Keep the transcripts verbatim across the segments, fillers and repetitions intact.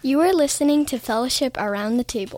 You are listening to Fellowship Around the Table.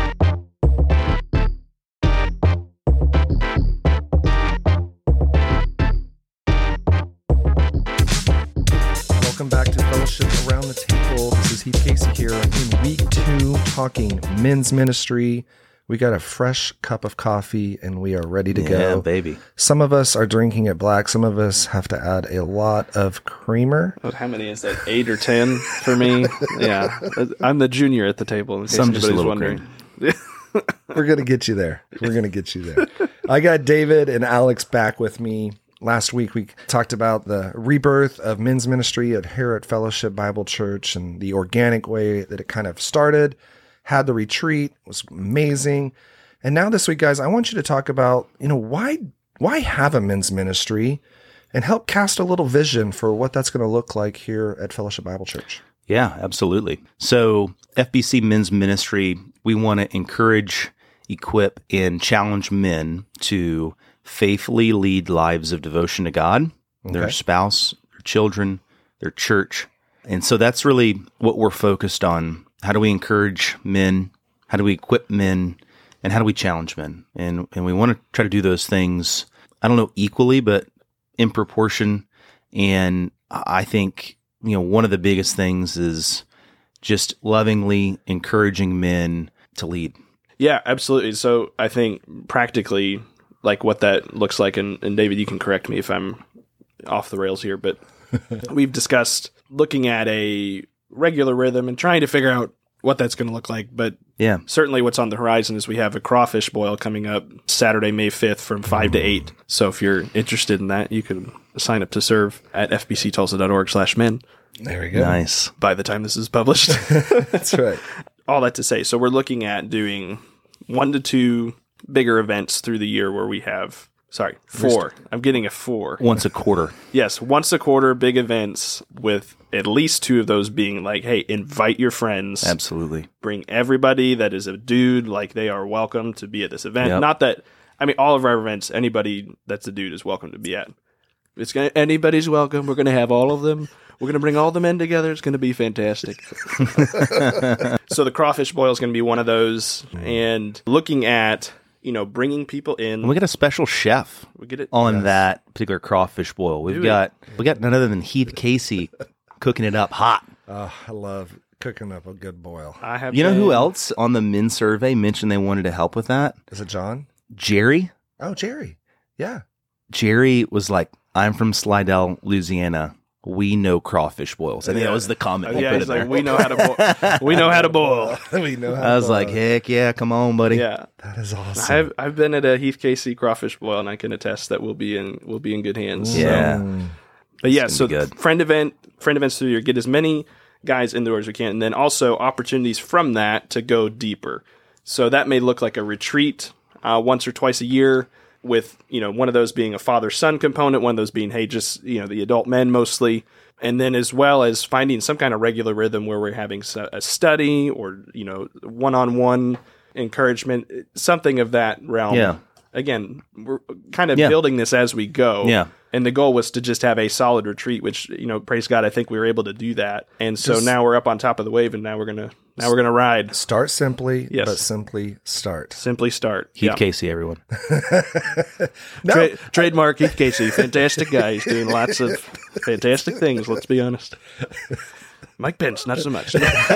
Welcome back to Fellowship Around the Table. This is Heath Casey here in week two, talking men's ministry. We got a fresh cup of coffee and we are ready to yeah, go. baby. Some of us are drinking it black. Some of us have to add a lot of creamer. Oh, how many is that? Eight or ten for me? Yeah. I'm the junior at the table, in case Some just a anybody's little wondering. We're going to get you there. We're going to get you there. I got David and Alex back with me. Last week, we talked about the rebirth of men's ministry at here at Fellowship Bible Church and the organic way that it kind of started. Had the retreat, was amazing. And now this week, guys, I want you to talk about, you know, why why have a men's ministry and help cast a little vision for what that's going to look like here at Fellowship Bible Church. Yeah, absolutely. So F B C Men's Ministry, we want to encourage, equip, and challenge men to faithfully lead lives of devotion to God, okay. their spouse, their children, their church. And so that's really what we're focused on. How do we encourage men? How do we equip men? And how do we challenge men? And and we want to try to do those things, I don't know, equally, but in proportion. And I think, you know, one of the biggest things is just lovingly encouraging men to lead. Yeah, absolutely. So I think practically, like what that looks like, and, and David, you can correct me if I'm off the rails here, but we've discussed looking at a regular rhythm and trying to figure out what that's going to look like. But yeah, certainly what's on the horizon is we have a crawfish boil coming up Saturday, May fifth from five to eight. So if you're interested in that, you can sign up to serve at f b c tulsa dot org slash men. There we go. Nice. By the time this is published. That's right. All that to say, so we're looking at doing one to two bigger events through the year where we have Sorry, four. I'm getting a four. Once a quarter. Yes, once a quarter, big events with at least two of those being like, hey, invite your friends. Absolutely. Bring everybody that is a dude, like they are welcome to be at this event. Yep. Not that, I mean, all of our events, anybody that's a dude is welcome to be at. It's gonna, anybody's welcome. We're going to have all of them. We're going to bring all the men together. It's going to be fantastic. So the crawfish boil is going to be one of those. And looking at, you know, bringing people in. And we got a special chef we get it, on yes. that particular crawfish boil. We've Do got we? we got none other than Heath Casey cooking it up hot. Oh, I love cooking up a good boil. I have. You know been, who else on the men's survey mentioned they wanted to help with that? Is it John? Jerry. Oh, Jerry. Yeah. Jerry was like, I'm from Slidell, Louisiana. We know crawfish boils. I think Yeah. that was the comment. Oh, he yeah, put he's in like, there. we know how to boil. We know how to boil. we know how I was to like, boil. heck yeah, come on, buddy. Yeah, That is awesome. I've I've been at a Heath Casey crawfish boil, and I can attest that we'll be in we'll be in good hands. Yeah. So. But yeah, It's so gonna be good. friend event, friend events through the year, get as many guys in the door as we can, and then also opportunities from that to go deeper. So that may look like a retreat uh, once or twice a year, with you know one of those being a father-son component, one of those being hey, just you know the adult men mostly. And then as well as finding some kind of regular rhythm where we're having a study or, you know, one-on-one encouragement, something of that realm. Yeah. Again, we're kind of Yeah. building this as we go. Yeah. And the goal was to just have a solid retreat, which, you know, praise God, I think we were able to do that. And so Just- now we're up on top of the wave, and now we're going to now we're going to ride. Start simply, Yes. but simply start. Simply start. Heath Yeah. Casey, everyone. No, Tra- trademark Heath Casey. Fantastic guy. He's doing lots of fantastic things, let's be honest. Mike Pence, not so much.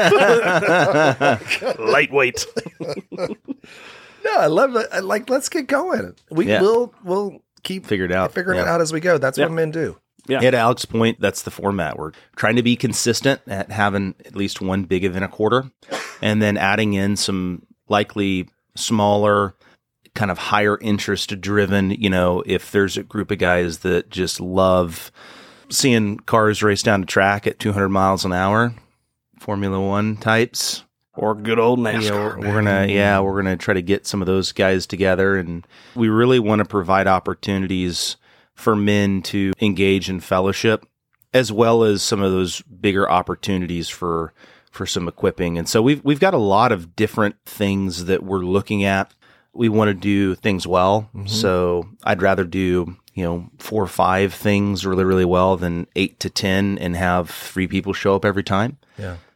Lightweight. no, I love it. I like, let's get going. We Yeah. will we'll keep Figure it out. figuring it Yeah. out as we go. That's Yeah. what men do. Yeah. At Alex's point, that's the format. We're trying to be consistent at having at least one big event a quarter, and then adding in some likely smaller, kind of higher interest driven, you know, if there's a group of guys that just love seeing cars race down the track at two hundred miles an hour, Formula One types, Or good old you NASCAR. know, we're, we're gonna, yeah, we're gonna try to get some of those guys together, and we really want to provide opportunities for men to engage in fellowship, as well as some of those bigger opportunities for for some equipping. And so we've we've got a lot of different things that we're looking at. We want to do things well, Mm-hmm. so I'd rather do you know four or five things really really well than eight to ten and have three people show up every time. Yeah.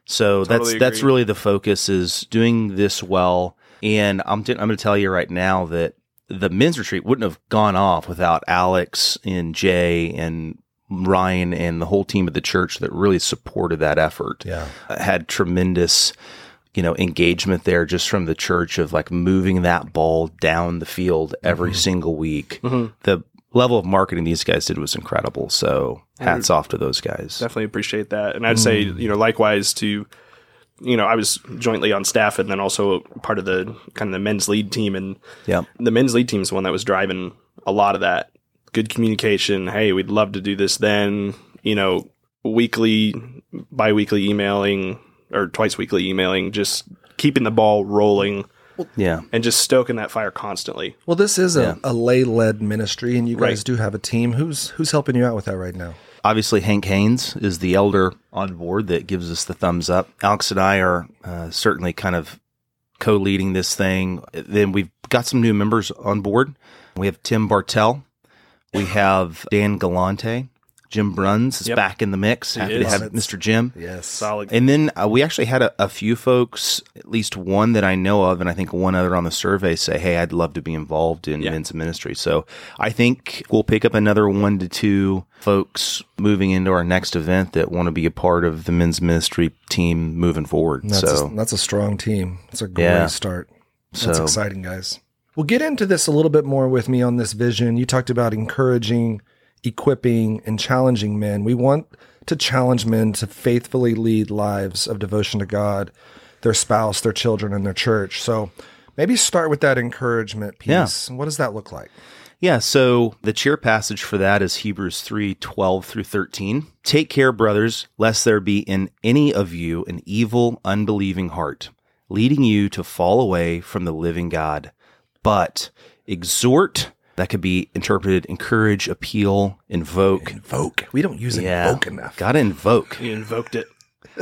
So Totally that's that's agree. really the focus, is doing this well. And I'm t- I'm going to tell you right now that the men's retreat wouldn't have gone off without Alex and Jay and Ryan and the whole team of the church that really supported that effort. Yeah. Uh, had tremendous, you know, engagement there just from the church of like moving that ball down the field every single week. Mhm. The level of marketing these guys did was incredible. So hats off to those guys. Definitely appreciate that. And I'd say, you know, likewise to, you know, I was jointly on staff and then also part of the kind of the men's lead team. And Yeah. the men's lead team is the one that was driving a lot of that. Good communication. Hey, we'd love to do this then, you know, weekly, bi-weekly emailing or twice weekly emailing, just keeping the ball rolling Yeah. and just stoking that fire constantly. Well, this is a, Yeah. a lay-led ministry, and you guys Right. do have a team. Who's who's helping you out with that right now? Obviously, Hank Haynes is the elder on board that gives us the thumbs up. Alex and I are uh, certainly kind of co-leading this thing. Then we've got some new members on board. We have Tim Bartell. We have Dan Galante. Jim Bruns is Yep. back in the mix. Happy is. to have It's- Mister Jim. Yes. Solid. And then uh, we actually had a, a few folks, at least one that I know of, and I think one other on the survey say, hey, I'd love to be involved in Yeah. men's ministry. So I think we'll pick up another one to two folks moving into our next event that want to be a part of the men's ministry team moving forward. That's, so a, that's a strong team. It's a great Yeah. start. That's So- exciting, guys. We'll get into this a little bit more with me on this vision. You talked about encouraging, equipping, and challenging men. We want to challenge men to faithfully lead lives of devotion to God, their spouse, their children, and their church. So maybe start with that encouragement piece. What does that look like? Yeah, so the cheer passage for that is Hebrews three twelve through thirteen. Take care, brothers, lest there be in any of you an evil, unbelieving heart, leading you to fall away from the living God. But exhort, that could be interpreted encourage, appeal, invoke. Invoke. We don't use Yeah, invoke enough. gotta invoke. You invoked it.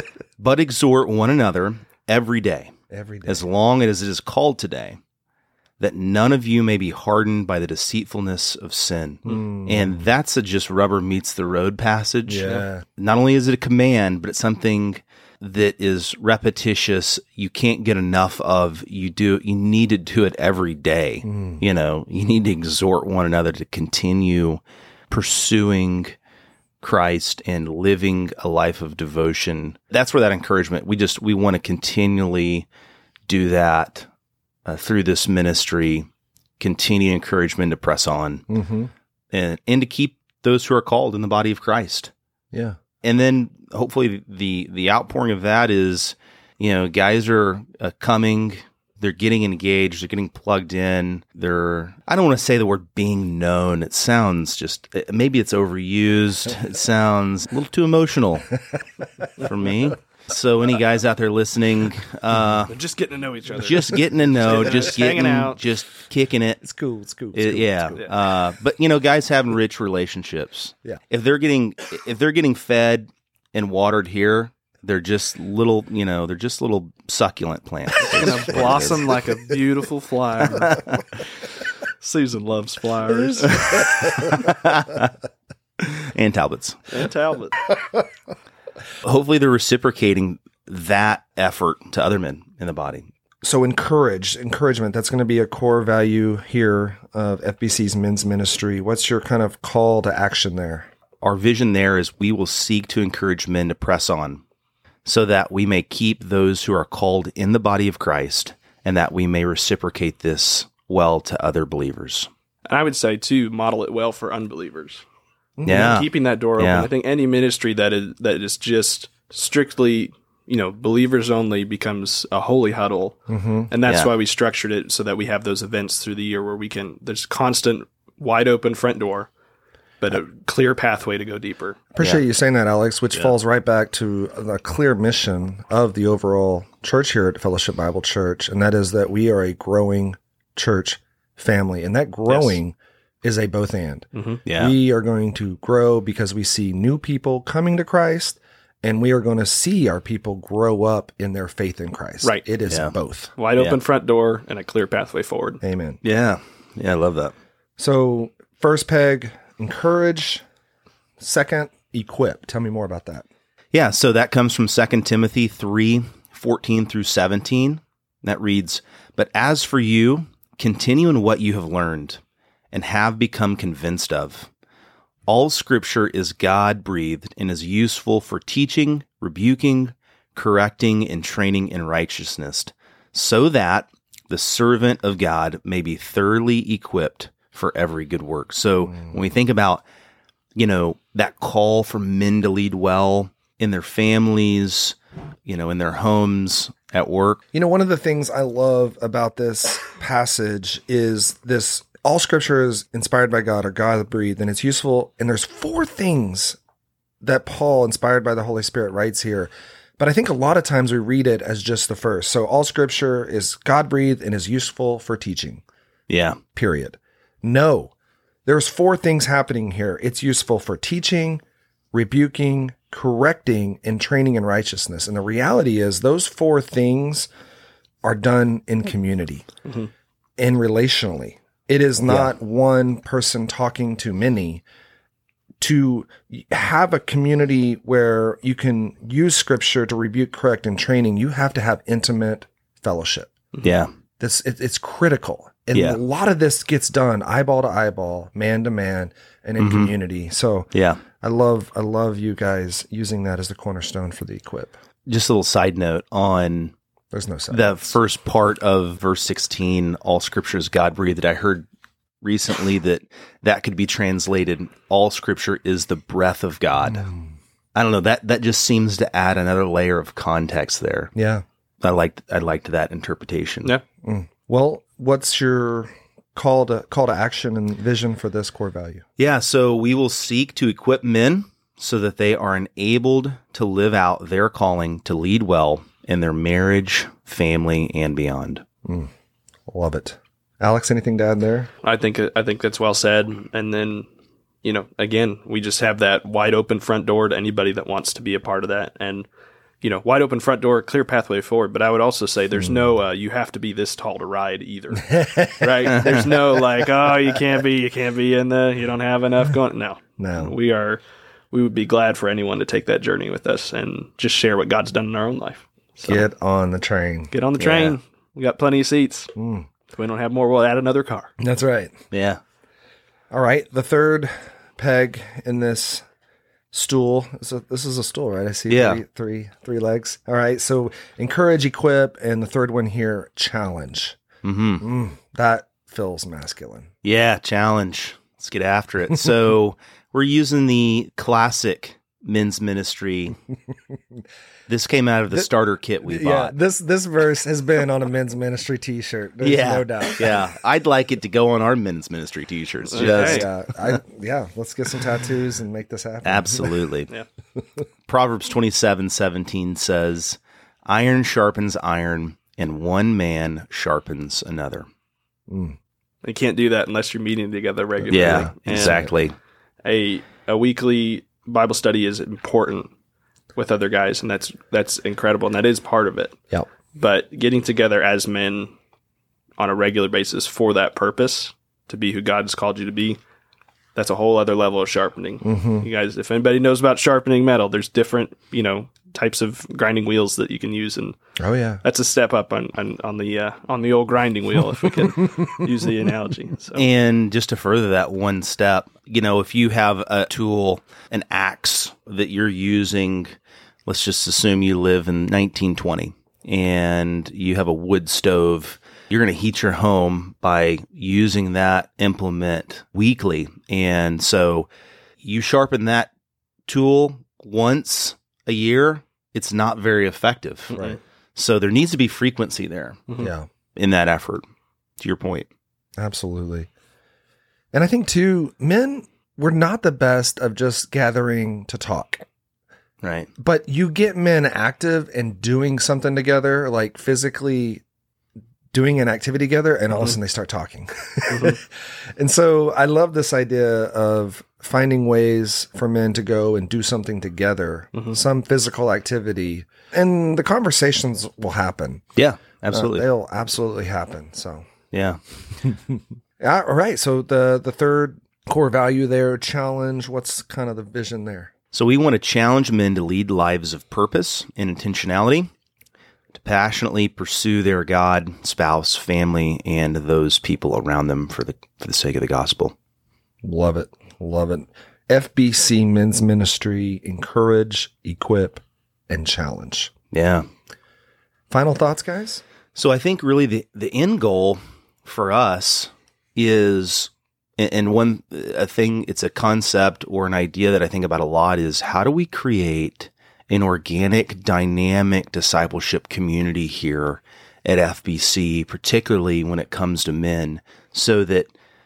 But exhort one another every day, Every day. as long as it is called today, that none of you may be hardened by the deceitfulness of sin. Mm. And that's a just rubber meets the road passage. Yeah. Not only is it a command, but it's something that is repetitious. You can't get enough of. You do. You need to do it every day. Mm. You know, you need to exhort one another to continue pursuing Christ and living a life of devotion. That's where that encouragement. We just we want to continually do that uh, through this ministry. Continue encouragement to press on Mm-hmm. and and to keep those who are called in the body of Christ. Yeah. And then hopefully the the outpouring of that is, you know, guys are uh, coming, they're getting engaged, they're getting plugged in. They're I don't want to say the word being known. It sounds just uh, maybe it's overused. It sounds a little too emotional for me. So any guys out there listening, uh, They're just getting to know each other. just getting to know, Just just hanging getting out. just kicking it. It's cool. It's cool. It's It- cool. yeah, It's cool. Uh, but you know, guys having rich relationships. Yeah. If they're getting if they're getting fed and watered here, they're just little. You know, they're just little succulent plants. going to blossom like a beautiful flower. Susan loves flowers. And Talbots. And Talbot. Hopefully, they're reciprocating that effort to other men in the body. So encourage, encouragement, that's going to be a core value here of F B C's men's ministry. What's your kind of call to action there? Our vision there is we will seek to encourage men to press on, so that we may keep those who are called in the body of Christ, and that we may reciprocate this well to other believers. And I would say, too, model it well for unbelievers. Yeah. Keeping that door open. Yeah. I think any ministry that is that is just strictly, you know, believers only becomes a holy huddle. Mm-hmm. And that's Yeah. why we structured it so that we have those events through the year where we can, there's constant, wide open front door, but a clear pathway to go deeper. Appreciate Yeah. you saying that, Alex, which Yeah. falls right back to the clear mission of the overall church here at Fellowship Bible Church, and that is that we are a growing church family. And that growing is a both and. Yeah. We are going to grow because we see new people coming to Christ, and we are going to see our people grow up in their faith in Christ. Right. It is Yeah. both. Wide open Yeah. front door and a clear pathway forward. Amen. Yeah. Yeah, I love that. So, first peg, encourage. Second, equip. Tell me more about that. Yeah, so that comes from Second Timothy three, fourteen through seventeen. That reads, "But as for you, continue in what you have learned and have become convinced of. All Scripture is God-breathed and is useful for teaching, rebuking, correcting, and training in righteousness, so that the servant of God may be thoroughly equipped for every good work." So mm. when we think about, you know, that call for men to lead well in their families, you know, in their homes, at work. You know, one of the things I love about this passage is this: all Scripture is inspired by God or God-breathed, and it's useful. And there's four things that Paul, inspired by the Holy Spirit, writes here. But I think a lot of times we read it as just the first. So all Scripture is God-breathed and is useful for teaching. Yeah. Period. No, there's four things happening here. It's useful for teaching, rebuking, correcting, and training in righteousness. And the reality is those four things are done in community mm-hmm. and relationally. It is not yeah. one person talking to many. To have a community where you can use Scripture to rebuke, correct, and training, you have to have intimate fellowship. Yeah. This it, it's critical. And yeah. a lot of this gets done eyeball to eyeball, man to man, and in mm-hmm. community. So yeah. I love I love you guys using that as the cornerstone for the equip. Just a little side note on There's no side the notes. First part of verse sixteen, all Scripture is God-breathed. I heard recently that that could be translated, all Scripture is the breath of God. Mm. I don't know, that that just seems to add another layer of context there. Yeah. I liked I liked that interpretation. Yeah. Mm. Well, what's your call to call to action and vision for this core value? Yeah, so we will seek to equip men so that they are enabled to live out their calling to lead well in their marriage, family, and beyond. Mm. Love it. Alex, anything to add there? I think I think that's well said. And then, you know, again, we just have that wide open front door to anybody that wants to be a part of that. And, you know, wide open front door, clear pathway forward. But I would also say there's mm. no, uh, you have to be this tall to ride either, right? There's no like, oh, you can't be, you can't be in the, you don't have enough going. No, no, we are, we would be glad for anyone to take that journey with us and just share what God's done in our own life. So, get on the train. Get on the train. Yeah. We got plenty of seats. Mm. If we don't have more, we'll add another car. That's right. Yeah. All right. The third peg in this stool. So this is a stool, right? I see yeah. three, three, three legs. All right. So encourage, equip, and the third one here, challenge. Mm-hmm. Mm, that feels masculine. Yeah, challenge. Let's get after it. So we're using the classic men's ministry. This came out of the this, starter kit we yeah, bought. This this verse has been on a men's ministry T-shirt. There's yeah, no doubt. Yeah, I'd like it to go on our men's ministry T-shirts. Just okay. yeah, I, yeah. Let's get some tattoos and make this happen. Absolutely. yeah. Proverbs twenty-seven seventeen says, "Iron sharpens iron, and one man sharpens another." Mm. You can't do that unless you're meeting together regularly. Yeah, and exactly. A a weekly Bible study is important with other guys, and that's that's incredible, and that is part of it. Yep. But getting together as men on a regular basis for that purpose, to be who God has called you to be, that's a whole other level of sharpening. Mm-hmm. You guys, if anybody knows about sharpening metal, there's different, you know, types of grinding wheels that you can use, and oh yeah, that's a step up on on, on the uh, on the old grinding wheel, if we can use the analogy. So. And just to further that one step, you know, if you have a tool, an axe that you're using, let's just assume you live in nineteen twenty and you have a wood stove. You're going to heat your home by using that implement weekly. And so you sharpen that tool once a year, it's not very effective. Right. So there needs to be frequency there. Mm-hmm. Yeah. In that effort, to your point. Absolutely. And I think too, men, we're not the best of just gathering to talk. Right. But you get men active and doing something together, like physically doing an activity together, and all mm-hmm. of a sudden they start talking. Mm-hmm. And so I love this idea of finding ways for men to go and do something together, mm-hmm. some physical activity, and the conversations will happen. Yeah, absolutely. Uh, they'll absolutely happen. So, yeah. All right. So the, the third core value there, challenge, what's kind of the vision there? So we want to challenge men to lead lives of purpose and intentionality, to passionately pursue their God, spouse, family, and those people around them for the for the sake of the gospel. Love it. Love it. F B C Men's Ministry, encourage, equip, and challenge. Yeah. Final thoughts, guys? So I think really the, the end goal for us is, and one a thing, it's a concept or an idea that I think about a lot is how do we create an organic, dynamic discipleship community here at F B C, particularly when it comes to men, so that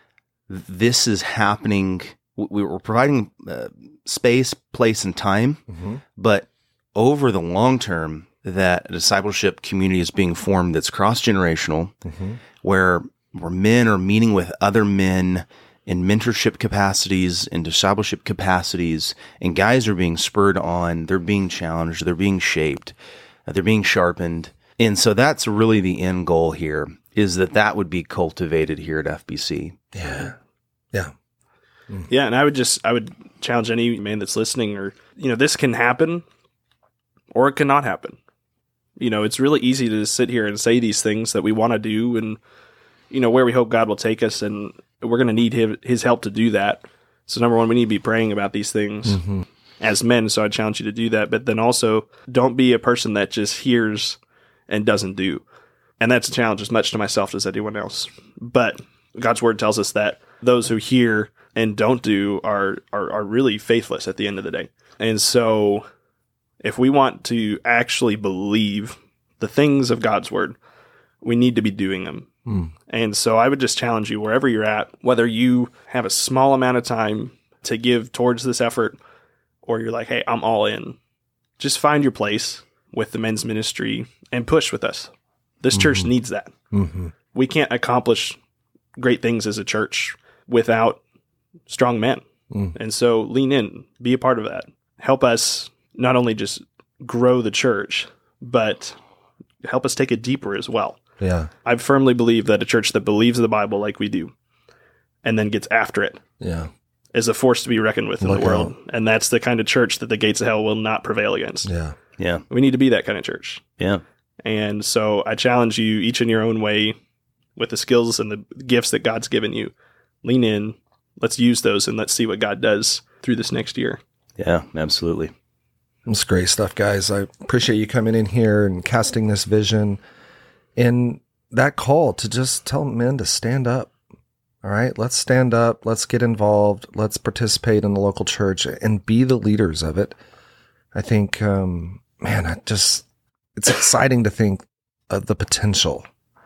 this is happening. We were providing uh, space, place, and time, mm-hmm. but over the long term, that a discipleship community is being formed that's cross-generational, mm-hmm. where where men are meeting with other men in mentorship capacities and discipleship capacities, and guys are being spurred on, they're being challenged, they're being shaped, uh, they're being sharpened. And so that's really the end goal here, is that that would be cultivated here at F B C. Yeah. Yeah. Mm. Yeah, and I would just, I would challenge any man that's listening, or, you know, this can happen or it cannot happen. You know, it's really easy to sit here and say these things that we want to do and, you know, where we hope God will take us, and we're going to need his, his help to do that. So number one, we need to be praying about these things mm-hmm. as men. So I challenge you to do that. But then also, don't be a person that just hears and doesn't do. And that's a challenge as much to myself as anyone else. But God's word tells us that those who hear and don't do are, are, are really faithless at the end of the day. And so if we want to actually believe the things of God's word, we need to be doing them. Mm. And so I would just challenge you wherever you're at, whether you have a small amount of time to give towards this effort, or you're like, hey, I'm all in. Just find your place with the men's ministry and push with us. This mm-hmm. church needs that. Mm-hmm. We can't accomplish great things as a church without strong men. Mm. And so lean in, be a part of that. Help us not only just grow the church, but help us take it deeper as well. Yeah. I firmly believe that a church that believes the Bible like we do and then gets after it yeah. is a force to be reckoned with in Look the world. out. And that's the kind of church that the gates of hell will not prevail against. Yeah. Yeah. We need to be that kind of church. Yeah. And so I challenge you, each in your own way, with the skills and the gifts that God's given you. Lean in. Let's use those, and let's see what God does through this next year. Yeah, absolutely. It's great stuff, guys. I appreciate you coming in here and casting this vision and that call to just tell men to stand up. All right, let's stand up. Let's get involved. Let's participate in the local church and be the leaders of it. I think, um, man, I just, it's exciting to think of the potential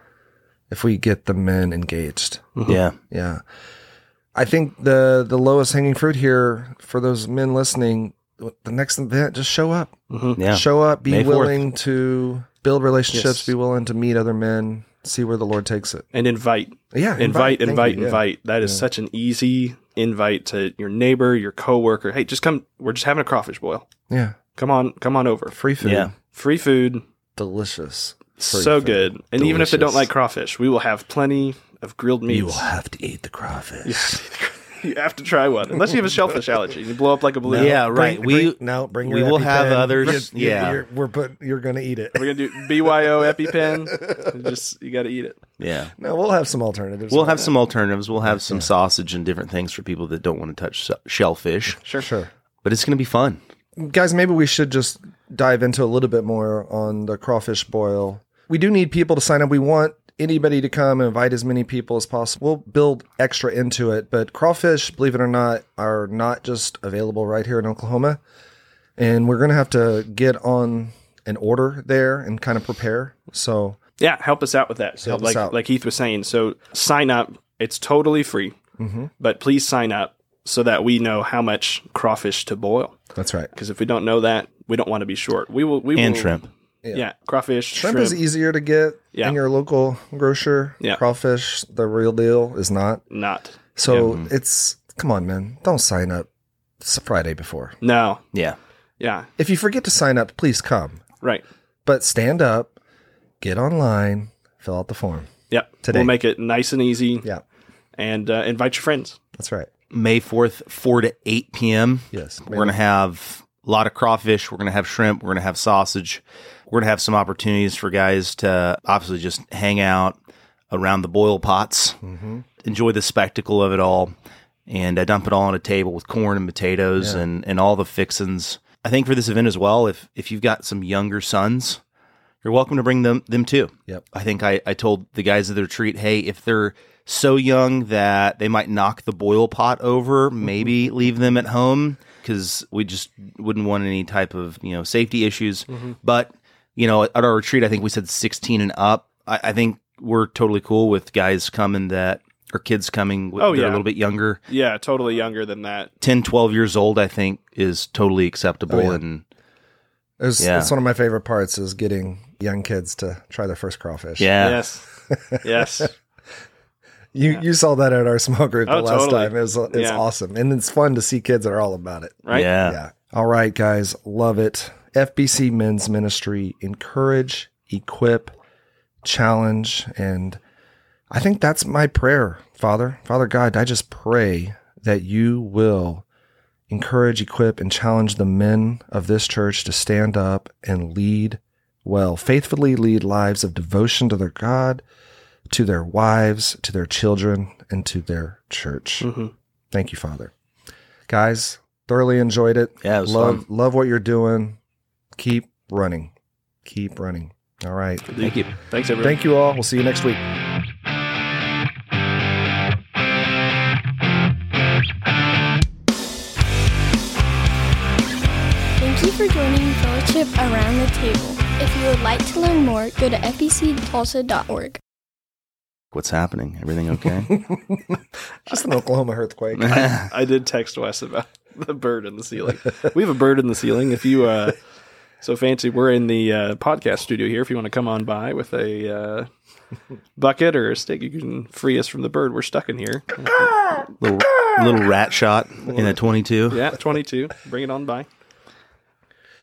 if we get the men engaged. Mm-hmm. Yeah. Yeah. I think the, the lowest hanging fruit here for those men listening, the next event, just show up. Mm-hmm. Yeah. Show up, be May willing to build relationships, Yes. be willing to meet other men, see where the Lord takes it. And invite. Yeah. Invite, Thank invite, you. Yeah. invite. That is Yeah. such an easy invite to your neighbor, your coworker. Hey, just come. We're just having a crawfish boil. Yeah. Come on, come on over. Free food. Yeah. Free food. Delicious. Free so food. good. And even if they don't Delicious. like crawfish, we will have plenty of grilled meats. You will have to eat the crawfish. You have to try one, unless you have a shellfish allergy. You blow up like a balloon. Yeah, right. Bring, we bring, no, bring we your will have EpiPen. others. You're- Yeah. you're, we're put. You're going to eat it. We're gonna do B Y O EpiPen. Just you got to eat it. yeah. No, we'll have some alternatives. We'll have some alternatives. We'll have some sausage and different things for people that don't want to touch shellfish. Sure, Sure. But it's going to be fun. Guys, maybe we should just dive into a little bit more on the crawfish boil. We do need people to sign up. We want anybody to come and invite as many people as possible. We'll build extra into it, but crawfish, believe it or not, are not just available right here in Oklahoma. And we're going to have to get on an order there and kind of prepare. So Yeah, help us out with that. So Help us like out. like Heath was saying, so sign up. It's totally free, mm-hmm. but please sign up so that we know how much crawfish to boil. that's right. Because if we don't know that, we don't want to be short. We will. We And will, shrimp. Yeah. Yeah. crawfish, Shrimp, shrimp, is easier to get Yeah. in your local grocer. Yeah. Crawfish, the real deal, is not. not. So Yeah. it's, come on, man. Don't sign up. It's a Friday before. No. Yeah. Yeah. If you forget to sign up, please come. Right. But stand up, get online, fill out the form. Yep. Today. We'll make it nice and easy. Yeah, And uh, invite your friends. that's right. May fourth, four to eight p.m. Yes. We're going to have a lot of crawfish. We're going to have shrimp. We're going to have sausage. We're going to have some opportunities for guys to obviously just hang out around the boil pots, mm-hmm. enjoy the spectacle of it all, and uh, dump it all on a table with corn and potatoes Yeah. and, and all the fixins. I think for this event as well, if if you've got some younger sons, you're welcome to bring them them too. Yep. I think I, I told the guys at the retreat, hey, if they're so young that they might knock the boil pot over, maybe leave them at home, because we just wouldn't want any type of, you know, safety issues. Mm-hmm. But, you know, at our retreat, I think we said sixteen and up. I, I think we're totally cool with guys coming that, or kids coming with, Oh, that are yeah. a little bit younger. Yeah, totally younger than that. ten, twelve years old, I think, is totally acceptable. Oh, yeah. And It was, Yeah. It's one of my favorite parts is getting young kids to try their first crawfish. yeah. Yes. Yes. You you saw that at our small group the Oh, last totally. time. It was it's Yeah. awesome. And it's fun to see kids that are all about it. Right? Yeah. Yeah. All right, guys. Love it. F B C Men's Ministry, encourage, equip, challenge. And I think that's my prayer, Father. Father God, I just pray that you will encourage, equip, and challenge the men of this church to stand up and lead well, faithfully lead lives of devotion to their God, to their wives, to their children, and to their church. Mm-hmm. Thank you, Father. Guys, thoroughly enjoyed it. Yeah, it was love, fun. love what you're doing. Keep running. Keep running. All right. Thank you. Thanks, everyone. Thank you all. We'll see you next week. Thank you for joining Fellowship Around the Table. If you would like to learn more, go to f b c tulsa dot org. What's happening? Everything okay? Just an Oklahoma earthquake. I did text Wes about the bird in the ceiling. We have a bird in the ceiling. If you uh, so fancy, we're in the uh, podcast studio here. If you want to come on by with a uh, bucket or a stick, you can free us from the bird. We're stuck in here. little little rat shot in a twenty-two. Yeah, twenty-two. Bring it on by.